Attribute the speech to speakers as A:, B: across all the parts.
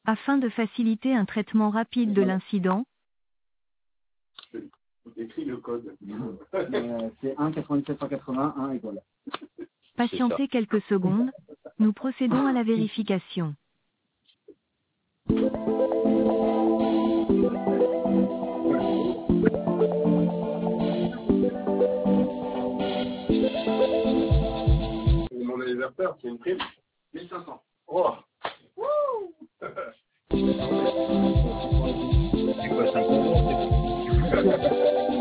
A: Afin de faciliter un traitement rapide de l'incident,
B: Écris le code. C'est 1 97 180 1 égale.
A: patientez quelques secondes, nous procédons à la vérification.
B: Mon anniversaire, c'est une prime 1500. Oh.
C: C'est quoi, 5 euros?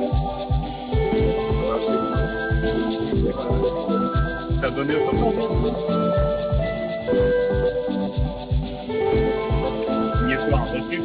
C: T'as donné au signé quoi, un reçu?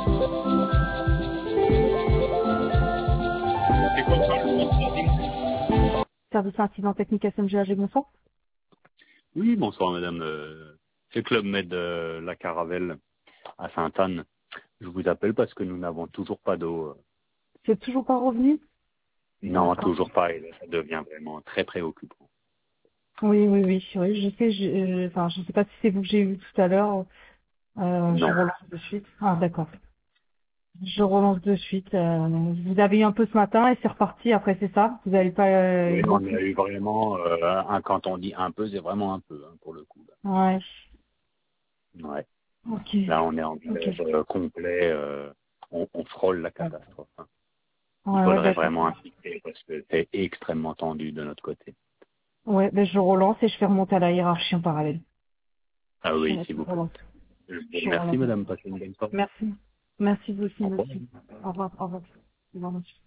C: C'est quoi ça, le sponsor?
D: Service incident technique SMGH, bonsoir.
C: Oui, bonsoir madame. C'est Club Med La Caravelle à Sainte-Anne. Je vous appelle parce que nous n'avons toujours pas d'eau.
D: C'est toujours pas revenu?
C: Non, toujours pas. Et ça devient vraiment très préoccupant.
D: Oui, je sais, enfin, je sais pas si c'est vous que j'ai eu tout à l'heure. Je relance de suite. Ah, d'accord. Je relance de suite. Vous avez eu un peu ce matin et c'est reparti après, c'est ça? Vous n'avez pas...
C: Oui, on a eu vraiment, quand on dit un peu, c'est vraiment un peu, hein, pour le coup. Là.
D: Ouais.
C: Ouais.
D: Ok.
C: Là, on est en village complet, on frôle la catastrophe. Hein. Il faudrait vraiment insister parce que c'est extrêmement tendu de notre côté.
D: Ouais, ben je relance et je fais remonter à la hiérarchie en parallèle.
C: Ah oui, s'il vous plaît. Merci madame, passez une bonne soirée.
D: Merci. Merci vous aussi,
C: Au revoir.
D: monsieur. Au revoir, au revoir. Au revoir, monsieur.